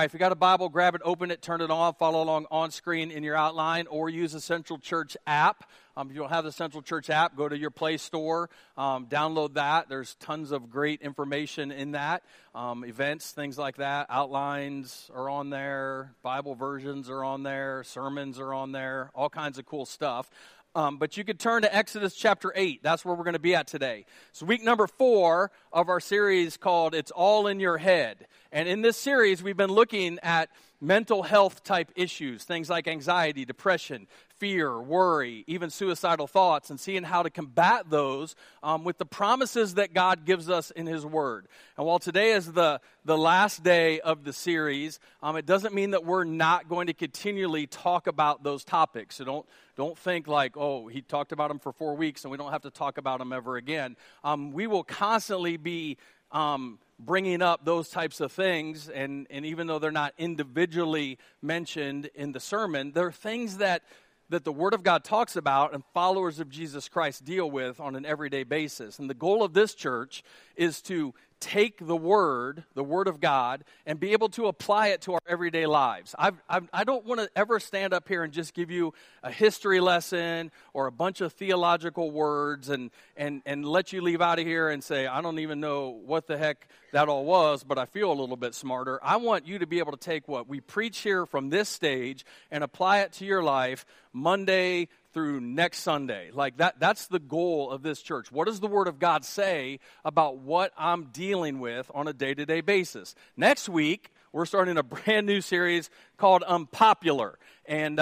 right, if you got a Bible, grab it, open it, turn it on, follow along on screen in your outline, or use the Central Church app. If you don't have the Central Church app, go to your Play Store, download that. There's tons of great information in that, events, things like that. Outlines are on there, Bible versions are on there, sermons are on there, all kinds of cool stuff. But you could turn to Exodus chapter 8. That's where we're going to be at today. So week number 4 of our series called It's All in Your Head. And in this series, we've been looking at mental health type issues, things like anxiety, depression, fear, worry, even suicidal thoughts, and seeing how to combat those with the promises that God gives us in His Word. And while today is the last day of the series, it doesn't mean that we're not going to continually talk about those topics. So don't think like, oh, he talked about them for 4 weeks and we don't have to talk about them ever again. We will constantly be bringing up those types of things, and even though they're not individually mentioned in the sermon, they're things that the Word of God talks about and followers of Jesus Christ deal with on an everyday basis. And the goal of this church is to take the Word of God, and be able to apply it to our everyday lives. I don't want to ever stand up here and just give you a history lesson or a bunch of theological words and let you leave out of here and say, I don't even know what the heck that all was, but I feel a little bit smarter. I want you to be able to take what we preach here from this stage and apply it to your life Monday through next Sunday. Like that's the goal of this church. What does the Word of God say about what I'm dealing with on a day-to-day basis? Next week, we're starting a brand new series called Unpopular. And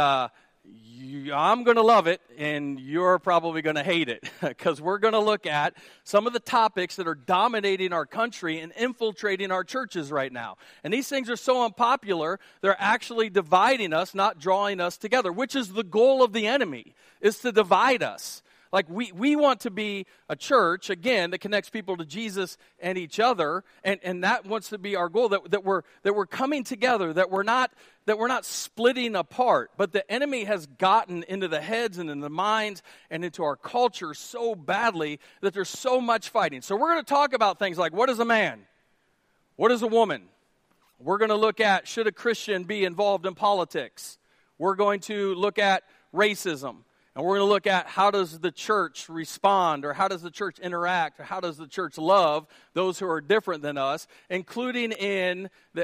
I'm going to love it, and you're probably going to hate it, because we're going to look at some of the topics that are dominating our country and infiltrating our churches right now. And these things are so unpopular, they're actually dividing us, not drawing us together, which is the goal of the enemy, is to divide us. Like we want to be a church, again, that connects people to Jesus and each other, and that wants to be our goal, that we're coming together, that we're not splitting apart. But the enemy has gotten into the heads and in the minds and into our culture so badly that there's so much fighting. So we're going to talk about things like, what is a man? What is a woman? We're going to look at, should a Christian be involved in politics? We're going to look at racism. And we're going to look at, how does the church respond, or how does the church interact, or how does the church love those who are different than us, including in the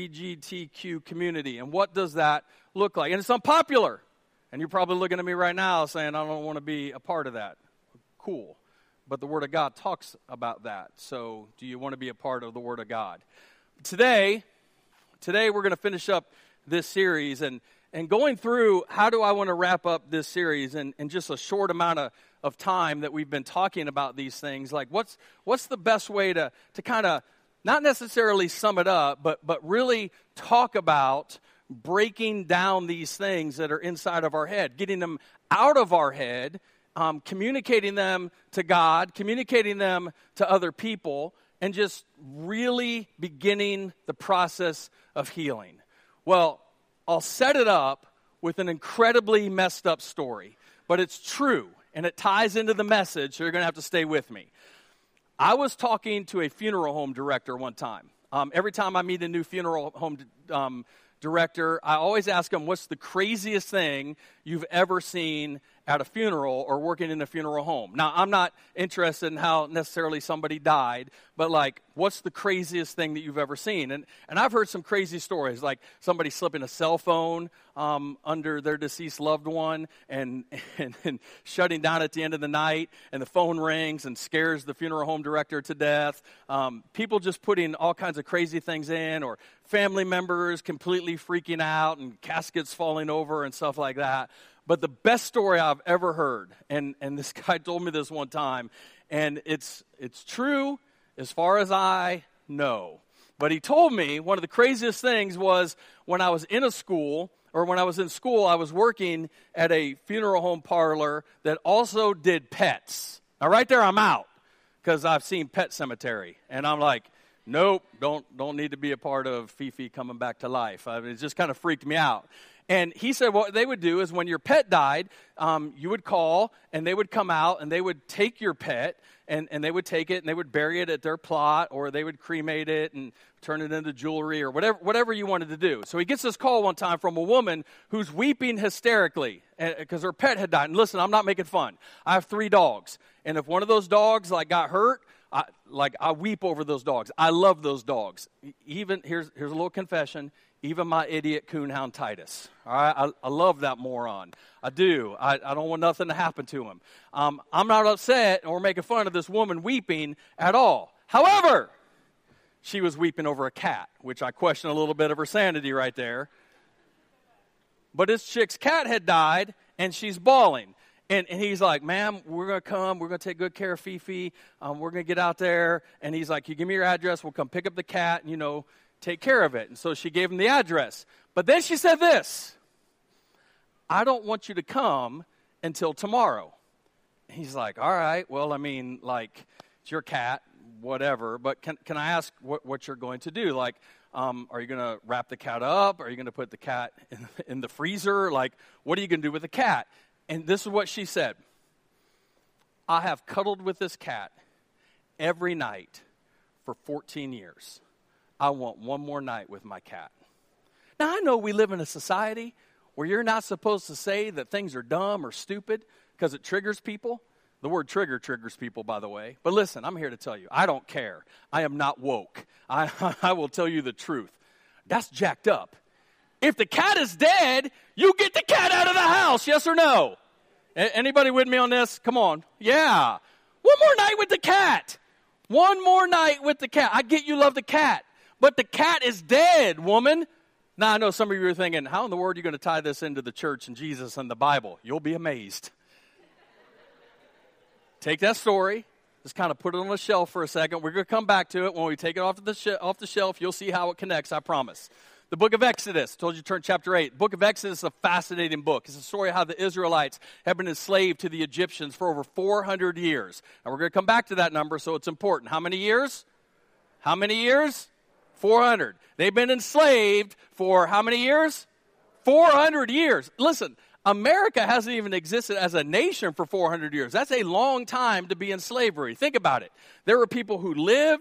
LGBTQ community. And what does that look like? And it's unpopular. And you're probably looking at me right now saying, I don't want to be a part of that. Cool. But the Word of God talks about that. So do you want to be a part of the Word of God? Today we're going to finish up this series, and going through, how do I want to wrap up this series in just a short amount of time that we've been talking about these things? Like, what's the best way to kind of, not necessarily sum it up, but really talk about breaking down these things that are inside of our head, getting them out of our head, communicating them to God, communicating them to other people, and just really beginning the process of healing. Well, I'll set it up with an incredibly messed up story, but it's true, and it ties into the message, so you're going to have to stay with me. I was talking to a funeral home director one time. Every time I meet a new funeral home director, I always ask them, what's the craziest thing you've ever seen at a funeral or working in a funeral home? Now, I'm not interested in how necessarily somebody died, but like, what's the craziest thing that you've ever seen? And I've heard some crazy stories, like somebody slipping a cell phone under their deceased loved one and shutting down at the end of the night, and the phone rings and scares the funeral home director to death. People just putting all kinds of crazy things in, or family members completely freaking out and caskets falling over and stuff like that. But the best story I've ever heard, and this guy told me this one time, and it's true as far as I know. But he told me one of the craziest things was when I was in a school, or when I was in school, I was working at a funeral home parlor that also did pets. Now right there I'm out, because I've seen Pet Cemetery, and I'm like, Nope, don't need to be a part of Fifi coming back to life. I mean, it just kind of freaked me out. And he said what they would do is when your pet died, you would call, and they would come out, and they would take your pet, and they would take it, and they would bury it at their plot, or they would cremate it and turn it into jewelry, or whatever you wanted to do. So he gets this call one time from a woman who's weeping hysterically because her pet had died. And listen, I'm not making fun. I have 3 dogs, and if one of those dogs got hurt, I weep over those dogs. I love those dogs. Even here's a little confession. Even my idiot coonhound Titus. All right, I love that moron. I do. I don't want nothing to happen to him. I'm not upset or making fun of this woman weeping at all. However, she was weeping over a cat, which I question a little bit of her sanity right there. But this chick's cat had died, and she's bawling. And he's like, ma'am, we're going to come. We're going to take good care of Fifi. We're going to get out there. And he's like, you give me your address. We'll come pick up the cat and, take care of it. And so she gave him the address. But then she said this, I don't want you to come until tomorrow. He's like, all right, well, it's your cat, whatever. But can I ask what you're going to do? Are you going to wrap the cat up? Are you going to put the cat in the freezer? What are you going to do with the cat? And this is what she said. I have cuddled with this cat every night for 14 years. I want one more night with my cat. Now, I know we live in a society where you're not supposed to say that things are dumb or stupid because it triggers people. The word trigger triggers people, by the way. But listen, I'm here to tell you, I don't care. I am not woke. I will tell you the truth. That's jacked up. If the cat is dead, you get the cat out of the house, yes or no? Anybody with me on this? Come on. Yeah. One more night with the cat. One more night with the cat. I get you love the cat. But the cat is dead, woman. Now, I know some of you are thinking, how in the world are you going to tie this into the church and Jesus and the Bible? You'll be amazed. Take that story, just kind of put it on the shelf for a second. We're going to come back to it. When we take it off the shelf, you'll see how it connects, I promise. The book of Exodus, I told you to turn chapter 8. The book of Exodus is a fascinating book. It's a story of how the Israelites have been enslaved to the Egyptians for over 400 years. And we're going to come back to that number, so it's important. How many years? How many years? 400. They've been enslaved for how many years? 400 years. Listen, America hasn't even existed as a nation for 400 years. That's a long time to be in slavery. Think about it. There were people who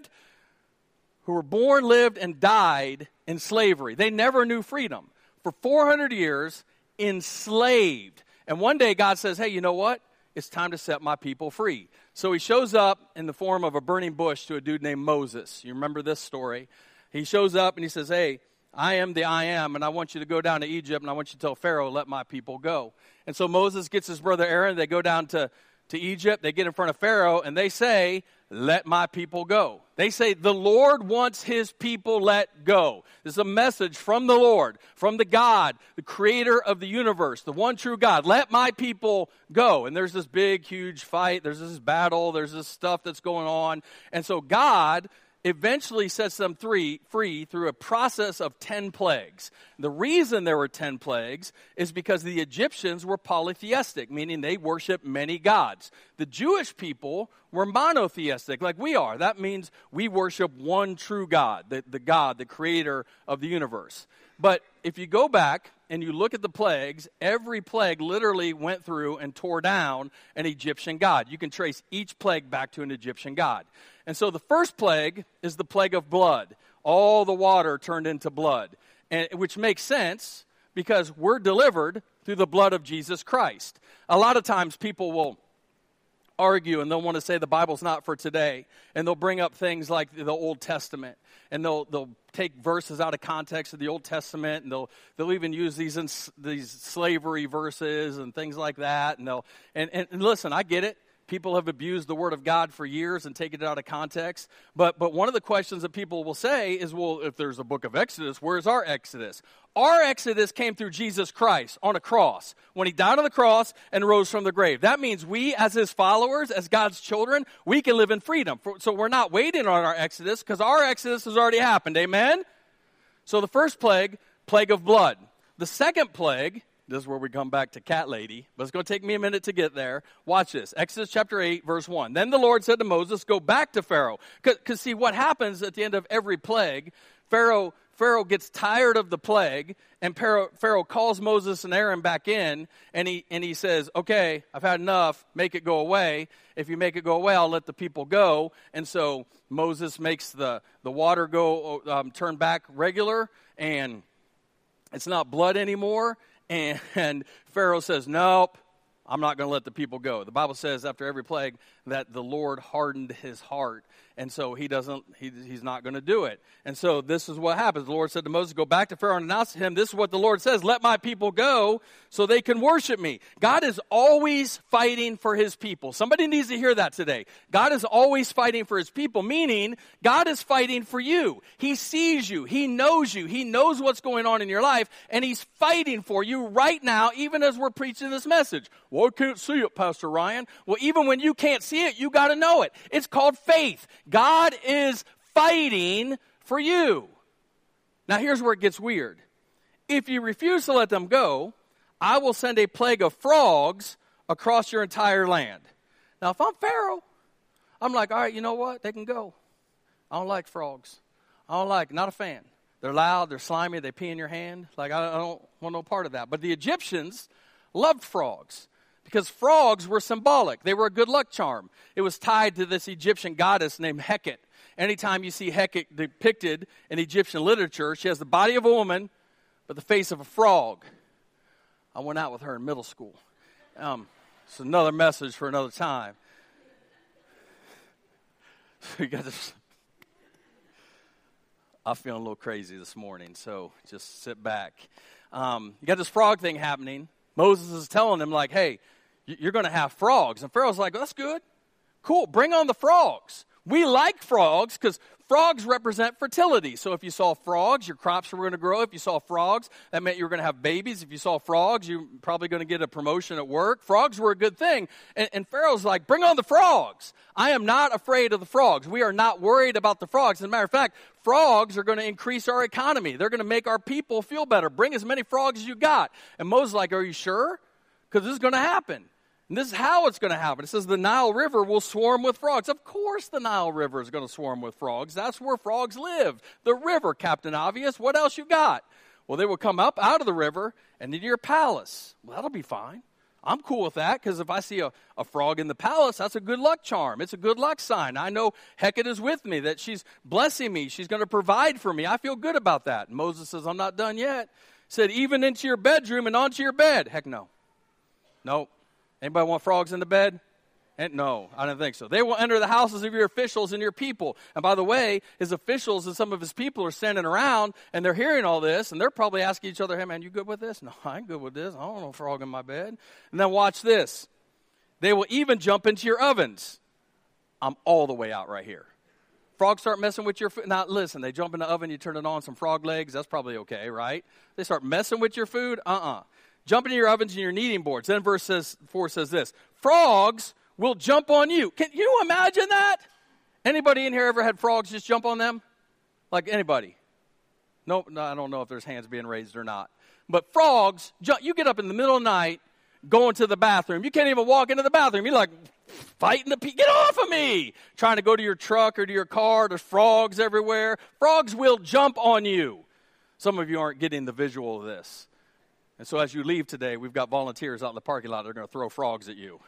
were born, lived, and died in slavery. They never knew freedom. For 400 years, enslaved. And one day God says, hey, you know what? It's time to set my people free. So he shows up in the form of a burning bush to a dude named Moses. You remember this story? He shows up and he says, hey, I am the I am, and I want you to go down to Egypt, and I want you to tell Pharaoh, let my people go. And so Moses gets his brother Aaron. They go down to Egypt. They get in front of Pharaoh, and they say, let my people go. They say, the Lord wants his people let go. This is a message from the Lord, from the God, the creator of the universe, the one true God. Let my people go. And there's this big, huge fight. There's this battle. There's this stuff that's going on. And so God eventually sets them free through a process of 10 plagues. The reason there were 10 plagues is because the Egyptians were polytheistic, meaning they worshiped many gods. The Jewish people were monotheistic, like we are. That means we worship one true God, the God, the creator of the universe. But if you go back and you look at the plagues, every plague literally went through and tore down an Egyptian god. You can trace each plague back to an Egyptian god. And so the first plague is the plague of blood. All the water turned into blood, which makes sense because we're delivered through the blood of Jesus Christ. A lot of times people will argue and they'll want to say the Bible's not for today, and they'll bring up things like the Old Testament, and they'll take verses out of context of the Old Testament, and they'll even use these slavery verses and things like that, and listen, I get it. People have abused the Word of God for years and taken it out of context. But one of the questions that people will say is, well, if there's a book of Exodus, where's our Exodus? Our Exodus came through Jesus Christ on a cross, when he died on the cross and rose from the grave. That means we, as his followers, as God's children, we can live in freedom. So we're not waiting on our Exodus, because our Exodus has already happened. Amen? So the first plague, plague of blood. The second plague This is where we come back to cat lady, but it's going to take me a minute to get there. Watch this. Exodus chapter 8, verse 1. Then the Lord said to Moses, go back to Pharaoh. Because see, what happens at the end of every plague, Pharaoh gets tired of the plague, and Pharaoh calls Moses and Aaron back in, and he says, okay, I've had enough, make it go away. If you make it go away, I'll let the people go. And so Moses makes the water go turn back regular, and it's not blood anymore. And Pharaoh says, nope, I'm not going to let the people go. The Bible says after every plague that the Lord hardened his heart. And so he's not going to do it. And so this is what happens. The Lord said to Moses, go back to Pharaoh and announce to him, this is what the Lord says, let my people go so they can worship me. God is always fighting for his people. Somebody needs to hear that today. God is always fighting for his people, meaning God is fighting for you. He sees you. He knows you. He knows what's going on in your life, and he's fighting for you right now, even as we're preaching this message. Well, I can't see it, Pastor Ryan. Well, even when you can't see it, you got to know it. It's called faith. God is fighting for you. Now, here's where it gets weird. If you refuse to let them go, I will send a plague of frogs across your entire land. Now, if I'm Pharaoh, I'm like, all right, you know what? They can go. I don't like frogs. Not a fan. They're loud, they're slimy, they pee in your hand. Like, I don't want no part of that. But the Egyptians loved frogs, because frogs were symbolic. They were a good luck charm. It was tied to this Egyptian goddess named Hecate. Anytime you see Hecate depicted in Egyptian literature, she has the body of a woman, but the face of a frog. I went out with her in middle school. It's another message for another time. You got this. I'm feeling a little crazy this morning, so just sit back. You got this frog thing happening. Moses is telling them, like, hey, you're going to have frogs. And Pharaoh's like, well, that's good. Cool, bring on the frogs. We like frogs because frogs represent fertility. So if you saw frogs, your crops were going to grow. If you saw frogs, that meant you were going to have babies. If you saw frogs, you're probably going to get a promotion at work. Frogs were a good thing. And Pharaoh's like, bring on the frogs. I am not afraid of the frogs. We are not worried about the frogs. As a matter of fact, frogs are going to increase our economy. They're going to make our people feel better. Bring as many frogs as you got. And Moses is like, are you sure? Because this is going to happen. And this is how it's going to happen. It says the Nile River will swarm with frogs. Of course the Nile River is going to swarm with frogs. That's where frogs live. The river, Captain Obvious. What else you got? Well, they will come up out of the river and into your palace. Well, that'll be fine. I'm cool with that, because if I see a frog in the palace, that's a good luck charm. It's a good luck sign. I know Hecate is with me, that she's blessing me. She's going to provide for me. I feel good about that. And Moses says, I'm not done yet. He said, even into your bedroom and onto your bed. Heck no. Nope. Anybody want frogs in the bed? No, I don't think so. They will enter the houses of your officials and your people. And by the way, his officials and some of his people are standing around, and they're hearing all this, and they're probably asking each other, hey, man, you good with this? No, I ain't good with this. I don't want a frog in my bed. And then watch this. They will even jump into your ovens. I'm all the way out right here. Frogs start messing with your food. Now, listen, they jump in the oven, you turn it on, some frog legs. That's probably okay, right? They start messing with your food. Jump into your ovens and your kneading boards. Then verse 4 says this. Frogs will jump on you. Can you imagine that? Anybody in here ever had frogs just jump on them? Like anybody? No, I don't know if there's hands being raised or not. But frogs, you get up in the middle of the night, going to the bathroom. You can't even walk into the bathroom. You're like fighting get off of me. Trying to go to your truck or to your car. There's frogs everywhere. Frogs will jump on you. Some of you aren't getting the visual of this. And so as you leave today, we've got volunteers out in the parking lot that are going to throw frogs at you.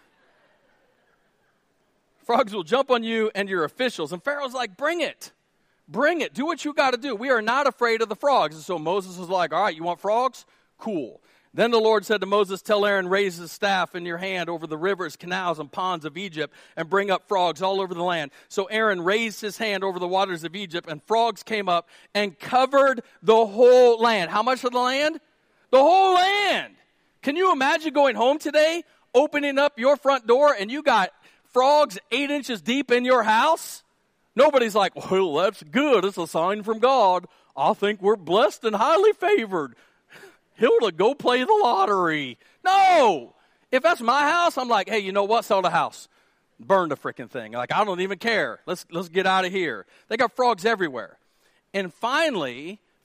Frogs will jump on you and your officials. And Pharaoh's like, bring it. Bring it. Do what you got to do. We are not afraid of the frogs. And so Moses was like, all right, you want frogs? Cool. Then the Lord said to Moses, tell Aaron, raise his staff in your hand over the rivers, canals, and ponds of Egypt, and bring up frogs all over the land. So Aaron raised his hand over the waters of Egypt, and frogs came up and covered the whole land. How much of the land? The whole land. Can you imagine going home today, opening up your front door, and you got frogs 8 inches deep in your house? Nobody's like, well, that's good. It's a sign from God. I think we're blessed and highly favored. Hilda, go play the lottery. No. If that's my house, I'm like, hey, you know what? Sell the house. Burn the freaking thing. Like, I don't even care. Let's get out of here. They got frogs everywhere. And finally,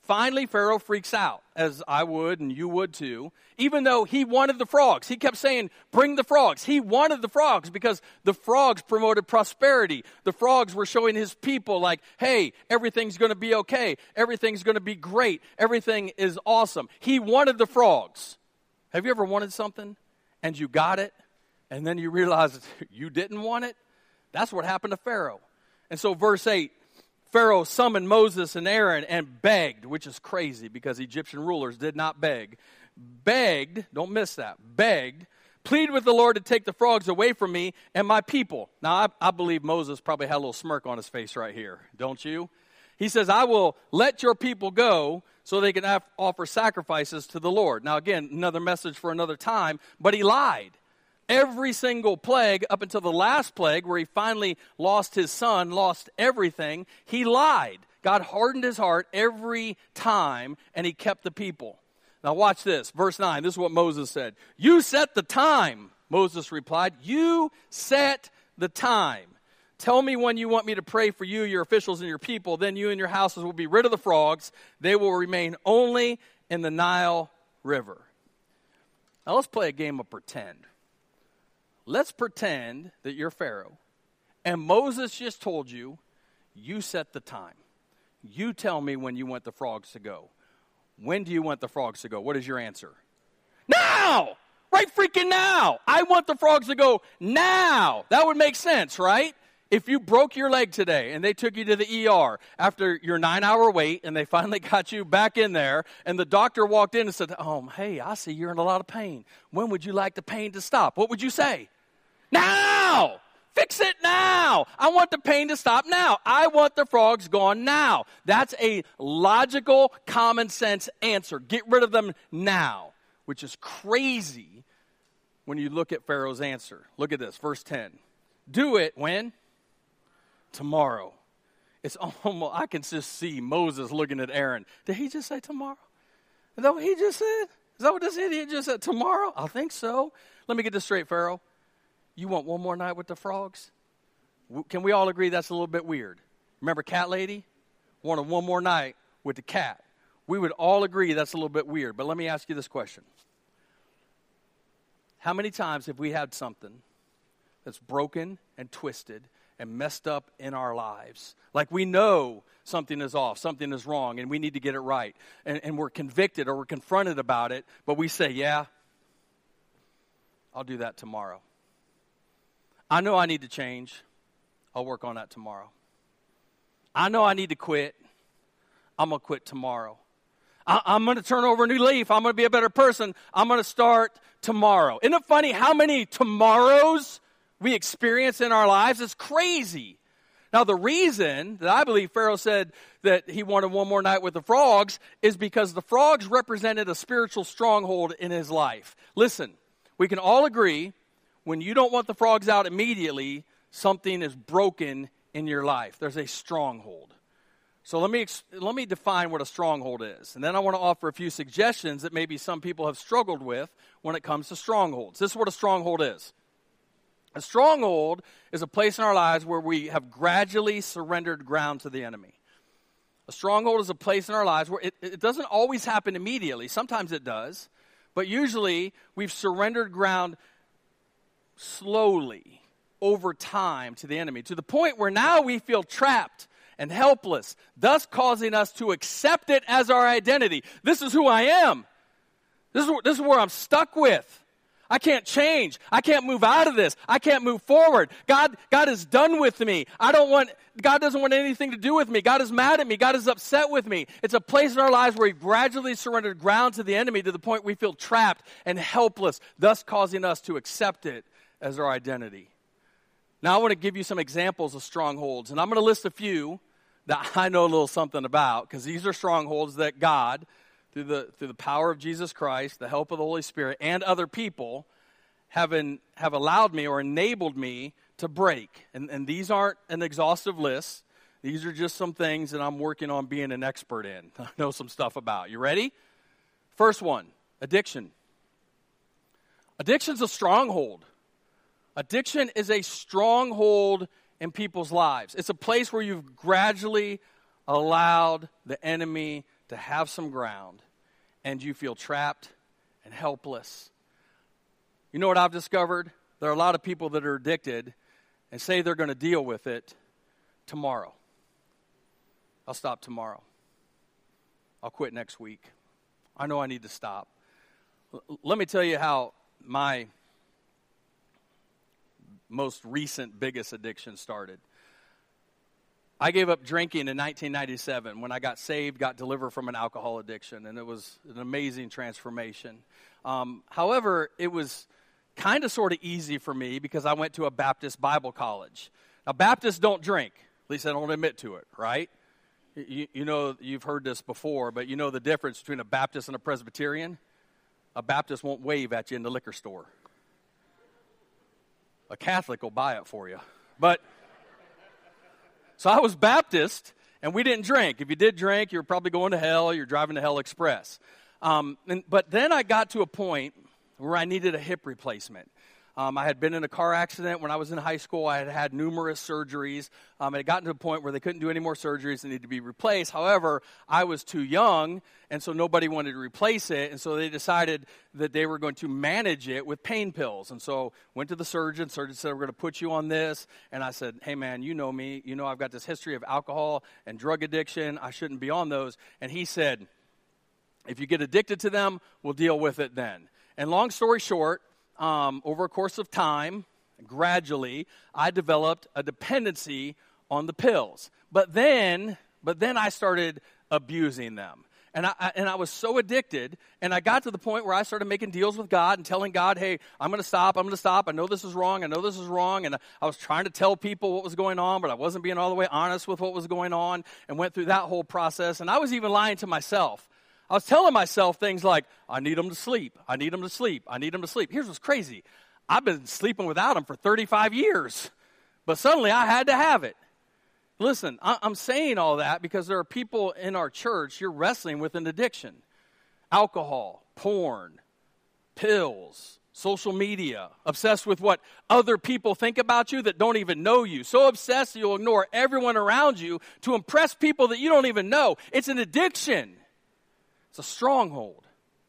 Finally, Pharaoh freaks out, as I would and you would too, even though he wanted the frogs. He kept saying, bring the frogs. He wanted the frogs because the frogs promoted prosperity. The frogs were showing his people like, hey, everything's going to be okay. Everything's going to be great. Everything is awesome. He wanted the frogs. Have you ever wanted something and you got it and then you realize you didn't want it? That's what happened to Pharaoh. And so verse 8, Pharaoh summoned Moses and Aaron and begged, which is crazy because Egyptian rulers did not beg. Begged, don't miss that, begged, plead with the Lord to take the frogs away from me and my people. Now, I believe Moses probably had a little smirk on his face right here, don't you? He says, I will let your people go so they can offer sacrifices to the Lord. Now, again, another message for another time, but he lied. Every single plague up until the last plague where he finally lost his son, lost everything, he lied. God hardened his heart every time, and he kept the people. Now watch this, verse 9. This is what Moses said. You set the time, Moses replied. You set the time. Tell me when you want me to pray for you, your officials, and your people. Then you and your houses will be rid of the frogs. They will remain only in the Nile River. Now let's play a game of pretend. Let's pretend that you're Pharaoh, and Moses just told you, you set the time. You tell me when you want the frogs to go. When do you want the frogs to go? What is your answer? Now! Right freaking now! I want the frogs to go now! That would make sense, right? If you broke your leg today and they took you to the ER after your 9-hour wait and they finally got you back in there and the doctor walked in and said, hey, I see you're in a lot of pain. When would you like the pain to stop? What would you say? Now! Fix it now! I want the pain to stop now. I want the frogs gone now. That's a logical, common sense answer. Get rid of them now, which is crazy when you look at Pharaoh's answer. Look at this, verse 10. Do it when? Tomorrow. It's almost, I can just see Moses looking at Aaron. Did he just say tomorrow? Is that what he just said? Is that what this idiot just said? Tomorrow? I think so. Let me get this straight, Pharaoh. You want one more night with the frogs? Can we all agree that's a little bit weird? Remember Cat Lady? Wanted one more night with the cat. We would all agree that's a little bit weird. But let me ask you this question. How many times have we had something that's broken and twisted and messed up in our lives? Like we know something is off, something is wrong, and we need to get it right. And we're convicted or we're confronted about it, but we say, yeah, I'll do that tomorrow. I know I need to change. I'll work on that tomorrow. I know I need to quit. I'm going to quit tomorrow. I'm going to turn over a new leaf. I'm going to be a better person. I'm going to start tomorrow. Isn't it funny how many tomorrows we experience in our lives? It's crazy. Now, the reason that I believe Pharaoh said that he wanted one more night with the frogs is because the frogs represented a spiritual stronghold in his life. Listen, we can all agree when you don't want the frogs out immediately, something is broken in your life. There's a stronghold. So let me define what a stronghold is. And then I want to offer a few suggestions that maybe some people have struggled with when it comes to strongholds. This is what a stronghold is. A stronghold is a place in our lives where we have gradually surrendered ground to the enemy. A stronghold is a place in our lives where it doesn't always happen immediately. Sometimes it does. But usually we've surrendered ground slowly over time to the enemy, to the point where now we feel trapped and helpless, thus causing us to accept it as our identity. This is who I am. This is where I'm stuck with. I can't change. I can't move out of this. I can't move forward. God is done with me. God doesn't want anything to do with me. God is mad at me. God is upset with me. It's a place in our lives where we've gradually surrendered ground to the enemy to the point we feel trapped and helpless, thus causing us to accept it as our identity. Now I want to give you some examples of strongholds, and I'm going to list a few that I know a little something about, because these are strongholds that God, through the power of Jesus Christ, the help of the Holy Spirit, and other people have allowed me or enabled me to break. And these aren't an exhaustive list. These are just some things that I'm working on being an expert in. I know some stuff about. You ready? First one, addiction. Addiction's a stronghold. Addiction is a stronghold in people's lives. It's a place where you've gradually allowed the enemy to have some ground and you feel trapped and helpless. You know what I've discovered? There are a lot of people that are addicted and say they're going to deal with it tomorrow. I'll stop tomorrow. I'll quit next week. I know I need to stop. Let me tell you how my most recent biggest addiction started. I gave up drinking in 1997 when I got saved, got delivered from an alcohol addiction, and it was an amazing transformation. However, it was kind of sort of easy for me because I went to a Baptist Bible college. Now, Baptists don't drink. At least I don't admit to it, right? You know, you've heard this before, but you know the difference between a Baptist and a Presbyterian? A Baptist won't wave at you in the liquor store. A Catholic will buy it for you. So I was Baptist, and we didn't drink. If you did drink, you're probably going to hell. You're driving the Hell Express. But then I got to a point where I needed a hip replacement. I had been in a car accident when I was in high school. I had had numerous surgeries. It had gotten to a point where they couldn't do any more surgeries and needed to be replaced. However, I was too young, and so nobody wanted to replace it. And so they decided that they were going to manage it with pain pills. And so went to the surgeon. Surgeon said, we're going to put you on this. And I said, hey, man, you know me. You know I've got this history of alcohol and drug addiction. I shouldn't be on those. And he said, if you get addicted to them, we'll deal with it then. And long story short, over a course of time, gradually, I developed a dependency on the pills. But then I started abusing them. And I was so addicted, and I got to the point where I started making deals with God and telling God, hey, I'm going to stop. I know this is wrong. And I was trying to tell people what was going on, but I wasn't being all the way honest with what was going on, and went through that whole process. And I was even lying to myself. I was telling myself things like, I need them to sleep. I need them to sleep. I need them to sleep. Here's what's crazy. I've been sleeping without them for 35 years, but suddenly I had to have it. Listen, I'm saying all that because there are people in our church, you're wrestling with an addiction. Alcohol, porn, pills, social media, obsessed with what other people think about you that don't even know you. So obsessed that you'll ignore everyone around you to impress people that you don't even know. It's an addiction. It's a stronghold.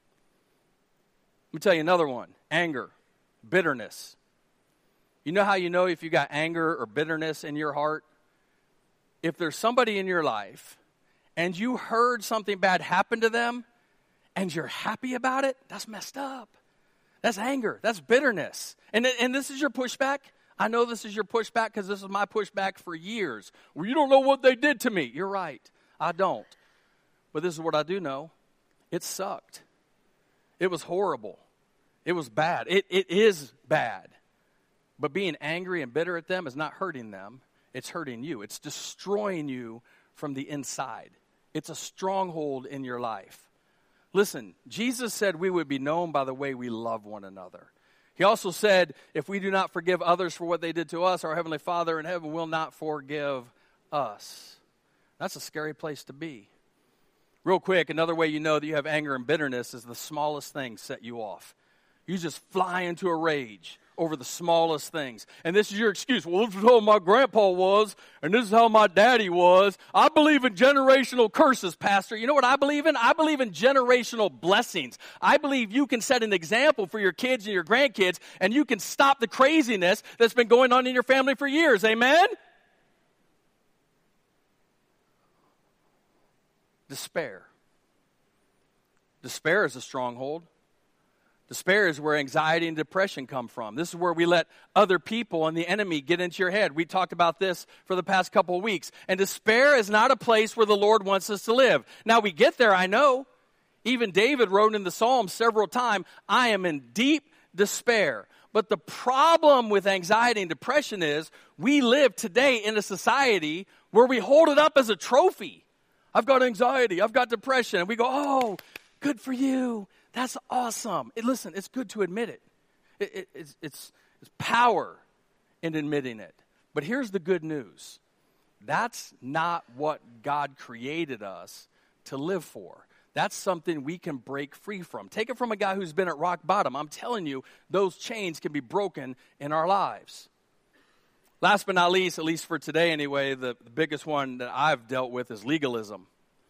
Let me tell you another one. Anger, bitterness. You know how you know if you got anger or bitterness in your heart? If there's somebody in your life and you heard something bad happen to them and you're happy about it, that's messed up. That's anger. That's bitterness. And this is your pushback. I know this is your pushback because this is my pushback for years. Well, you don't know what they did to me. You're right. I don't. But this is what I do know. It sucked. It was horrible. It was bad. It is bad. But being angry and bitter at them is not hurting them. It's hurting you. It's destroying you from the inside. It's a stronghold in your life. Listen, Jesus said we would be known by the way we love one another. He also said, if we do not forgive others for what they did to us, our Heavenly Father in heaven will not forgive us. That's a scary place to be. Real quick, another way you know that you have anger and bitterness is the smallest things set you off. You just fly into a rage over the smallest things. And this is your excuse. Well, this is how my grandpa was, and this is how my daddy was. I believe in generational curses, Pastor. You know what I believe in? I believe in generational blessings. I believe you can set an example for your kids and your grandkids, and you can stop the craziness that's been going on in your family for years. Amen? Despair. Despair is a stronghold. Despair is where anxiety and depression come from. This is where we let other people and the enemy get into your head. We talked about this for the past couple of weeks. And despair is not a place where the Lord wants us to live. Now, we get there, I know. Even David wrote in the Psalms several times, I am in deep despair. But the problem with anxiety and depression is we live today in a society where we hold it up as a trophy. I've got anxiety, I've got depression. And we go, oh, good for you. That's awesome. Listen, it's good to admit it. It's power in admitting it. But here's the good news. That's not what God created us to live for. That's something we can break free from. Take it from a guy who's been at rock bottom. I'm telling you, those chains can be broken in our lives. Last but not least, at least for today anyway, the biggest one that I've dealt with is legalism.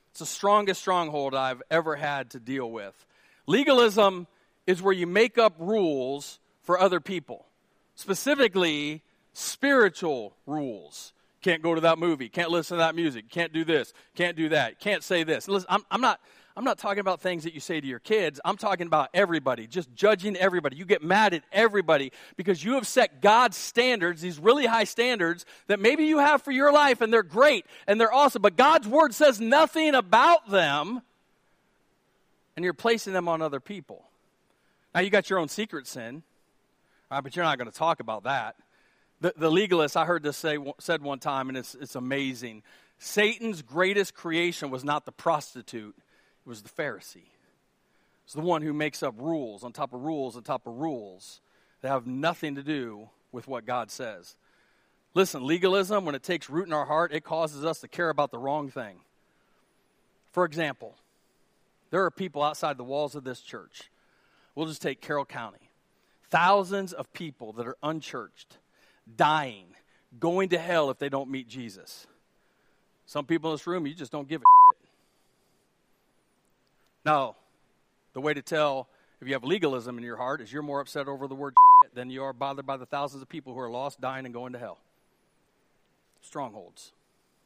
It's the strongest stronghold I've ever had to deal with. Legalism is where you make up rules for other people, specifically spiritual rules. Can't go to that movie, can't listen to that music, can't do this, can't do that, can't say this. Listen, I'm not talking about things that you say to your kids. I'm talking about everybody, just judging everybody. You get mad at everybody because you have set God's standards, these really high standards that maybe you have for your life, and they're great and they're awesome, but God's word says nothing about them, and you're placing them on other people. Now, you got your own secret sin, but you're not going to talk about that. The legalist, I heard this said one time, and it's amazing. Satan's greatest creation was not the prostitute. It was the Pharisee. It's the one who makes up rules on top of rules on top of rules that have nothing to do with what God says. Listen, legalism, when it takes root in our heart, it causes us to care about the wrong thing. For example, there are people outside the walls of this church. We'll just take Carroll County. Thousands of people that are unchurched, dying, going to hell if they don't meet Jesus. Some people in this room, you just don't give a shit. No, the way to tell if you have legalism in your heart is you're more upset over the word shit than you are bothered by the thousands of people who are lost, dying, and going to hell. Strongholds.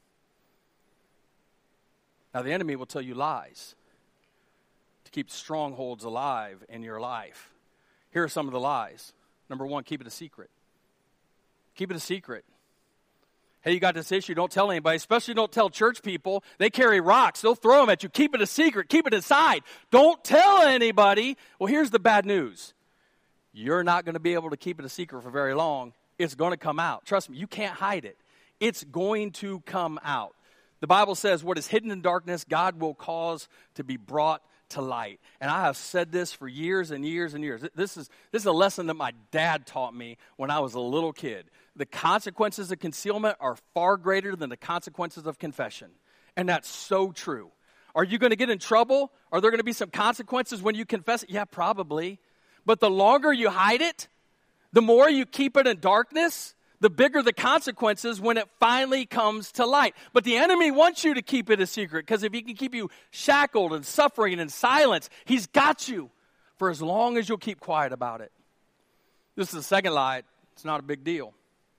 Now, the enemy will tell you lies to keep strongholds alive in your life. Here are some of the lies. Number one, keep it a secret. Keep it a secret. Hey, you got this issue, don't tell anybody, especially don't tell church people. They carry rocks, they'll throw them at you. Keep it a secret, keep it inside. Don't tell anybody. Well, here's the bad news. You're not going to be able to keep it a secret for very long. It's going to come out. Trust me, you can't hide it. It's going to come out. The Bible says what is hidden in darkness, God will cause to be brought to light. And I have said this for years and years and years. This is a lesson that my dad taught me when I was a little kid. The consequences of concealment are far greater than the consequences of confession. And that's so true. Are you going to get in trouble? Are there going to be some consequences when you confess it? Yeah, probably. But the longer you hide it, the more you keep it in darkness, the bigger the consequences when it finally comes to light. But the enemy wants you to keep it a secret, because if he can keep you shackled and suffering and in silence, he's got you for as long as you'll keep quiet about it. This is the second lie. It's not a big deal.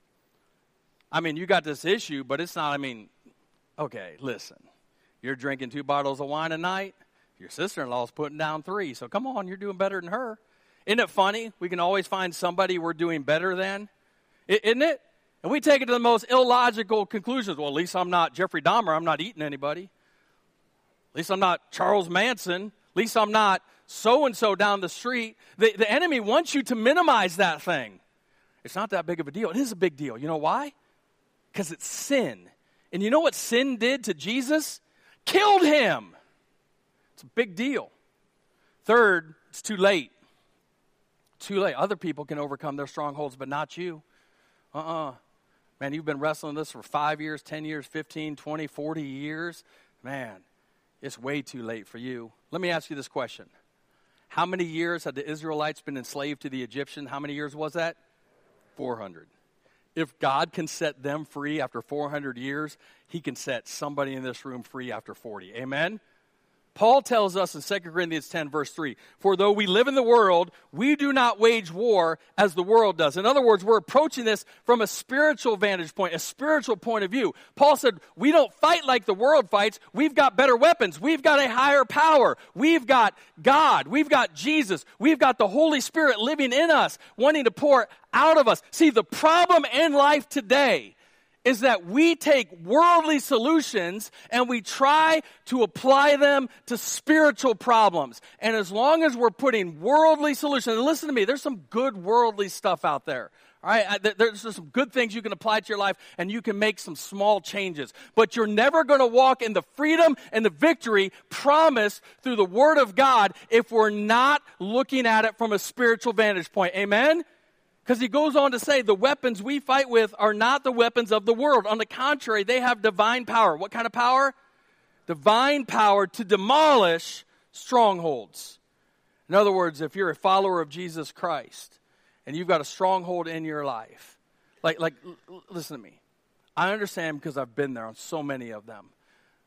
I mean, you got this issue, but it's not, okay, listen. You're drinking 2 bottles of wine a night. Your sister-in-law's putting down 3. So come on, you're doing better than her. Isn't it funny? We can always find somebody we're doing better than. Isn't it? And we take it to the most illogical conclusions. Well, at least I'm not Jeffrey Dahmer. I'm not eating anybody. At least I'm not Charles Manson. At least I'm not so-and-so down the street. The enemy wants you to minimize that thing. It's not that big of a deal. It is a big deal. You know why? Because it's sin. And you know what sin did to Jesus? Killed him. It's a big deal. Third, it's too late. Too late. Other people can overcome their strongholds, but not you. Man, you've been wrestling this for 5 years, 10 years, 15, 20, 40 years. Man, it's way too late for you. Let me ask you this question. How many years had the Israelites been enslaved to the Egyptians? How many years was that? 400. If God can set them free after 400 years, he can set somebody in this room free after 40. Amen? Paul tells us in 2 Corinthians 10, verse 3, for though we live in the world, we do not wage war as the world does. In other words, we're approaching this from a spiritual vantage point, a spiritual point of view. Paul said, we don't fight like the world fights. We've got better weapons. We've got a higher power. We've got God. We've got Jesus. We've got the Holy Spirit living in us, wanting to pour out of us. See, the problem in life today is that we take worldly solutions and we try to apply them to spiritual problems. And as long as we're putting worldly solutions, and listen to me, there's some good worldly stuff out there. All right, there's some good things you can apply to your life, and you can make some small changes. But you're never going to walk in the freedom and the victory promised through the Word of God if we're not looking at it from a spiritual vantage point. Amen? Because he goes on to say the weapons we fight with are not the weapons of the world. On the contrary, they have divine power. What kind of power? Divine power to demolish strongholds. In other words, if you're a follower of Jesus Christ and you've got a stronghold in your life, like listen to me. I understand because I've been there on so many of them.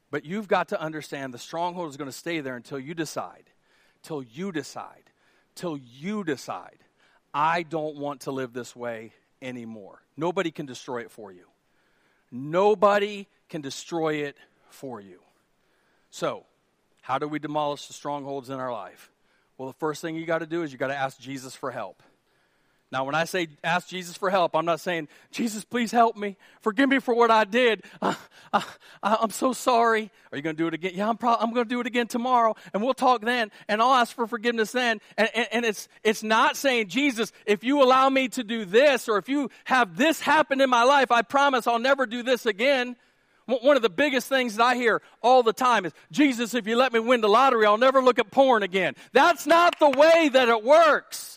But you've got to understand the stronghold is going to stay there until you decide. Till you decide. Till you decide. I don't want to live this way anymore. Nobody can destroy it for you. Nobody can destroy it for you. So, how do we demolish the strongholds in our life? Well, the first thing you got to do is you got to ask Jesus for help. Now, when I say ask Jesus for help, I'm not saying, Jesus, please help me. Forgive me for what I did. I'm so sorry. Are you going to do it again? Yeah, I'm going to do it again tomorrow, and we'll talk then, and I'll ask for forgiveness then. And it's not saying, Jesus, if you allow me to do this, or if you have this happen in my life, I promise I'll never do this again. One of the biggest things that I hear all the time is, Jesus, if you let me win the lottery, I'll never look at porn again. That's not the way that it works.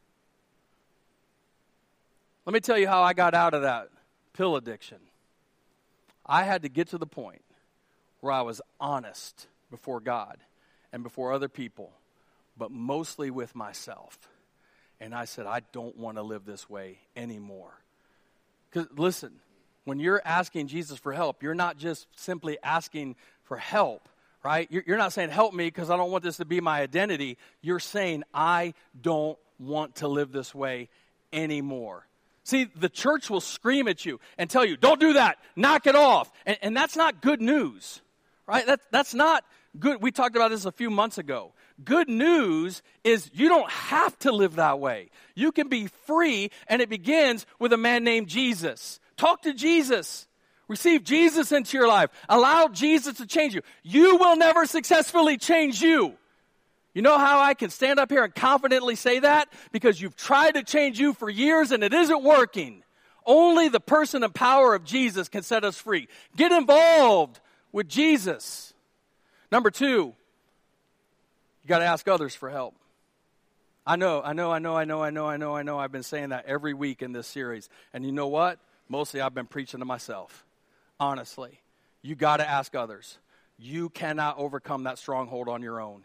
Let me tell you how I got out of that pill addiction. I had to get to the point where I was honest before God and before other people, but mostly with myself. And I said, I don't want to live this way anymore. Because listen, when you're asking Jesus for help, you're not just simply asking for help, right? You're not saying, help me because I don't want this to be my identity. You're saying, I don't want to live this way anymore. See, the church will scream at you and tell you, don't do that, knock it off. And that's not good news, right? That's not good. We talked about this a few months ago. Good news is you don't have to live that way. You can be free, and it begins with a man named Jesus. Talk to Jesus. Receive Jesus into your life. Allow Jesus to change you. You will never successfully change you. You know how I can stand up here and confidently say that? Because you've tried to change you for years and it isn't working. Only the person and power of Jesus can set us free. Get involved with Jesus. Number 2, you got to ask others for help. I know. I've been saying that every week in this series. And you know what? Mostly I've been preaching to myself. Honestly, you got to ask others. You cannot overcome that stronghold on your own.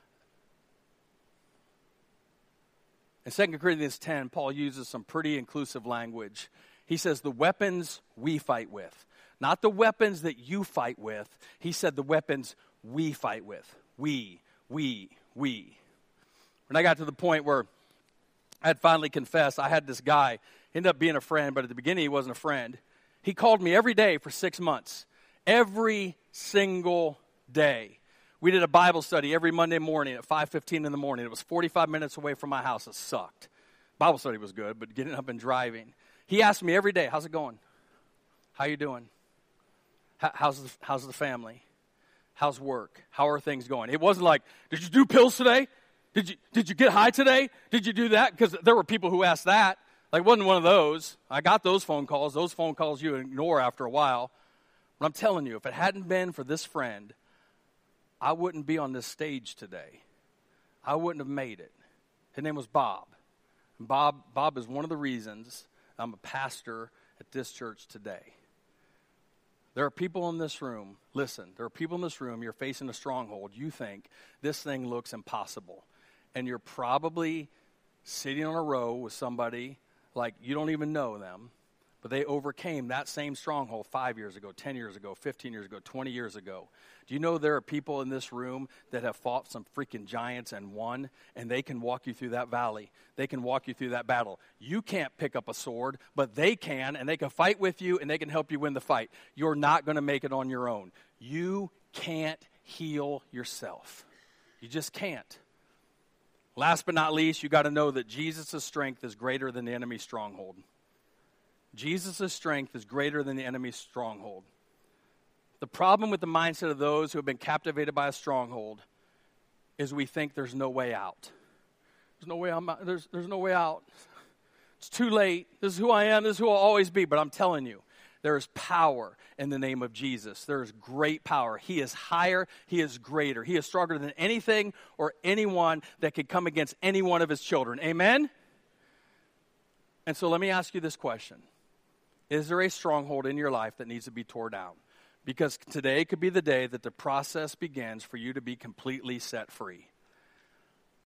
In 2 Corinthians 10, Paul uses some pretty inclusive language. He says the weapons we fight with, not the weapons that you fight with. He said the weapons we fight with. We. When I got to the point where I had finally confessed, I had this guy, ended up being a friend, but at the beginning he wasn't a friend. He called me every day for 6 months. Every single day. We did a Bible study every Monday morning at 5:15 in the morning. It was 45 minutes away from my house. It sucked. Bible study was good, but getting up and driving. He asked me every day, how's it going? How you doing? How's the family? How's work? How are things going? It wasn't like, did you do pills today? Did you get high today? Did you do that? Because there were people who asked that. Like, it wasn't one of those. I got those phone calls. Those phone calls you ignore after a while. But I'm telling you, if it hadn't been for this friend, I wouldn't be on this stage today. I wouldn't have made it. His name was Bob. And Bob is one of the reasons I'm a pastor at this church today. There are people in this room, listen, there are people in this room, you're facing a stronghold. You think this thing looks impossible. And you're probably sitting on a row with somebody like you don't even know them, but they overcame that same stronghold 5 years ago, 10 years ago, 15 years ago, 20 years ago. Do you know there are people in this room that have fought some freaking giants and won, and they can walk you through that valley. They can walk you through that battle. You can't pick up a sword, but they can, and they can fight with you, and they can help you win the fight. You're not going to make it on your own. You can't heal yourself. You just can't. Last but not least, you got to know that Jesus' strength is greater than the enemy's stronghold. Jesus' strength is greater than the enemy's stronghold. The problem with the mindset of those who have been captivated by a stronghold is we think there's no way out. There's no way there's no way out. It's too late. This is who I am. This is who I'll always be. But I'm telling you, there is power in the name of Jesus. There is great power. He is higher. He is greater. He is stronger than anything or anyone that could come against any one of his children. Amen? And so let me ask you this question. Is there a stronghold in your life that needs to be torn down? Because today could be the day that the process begins for you to be completely set free.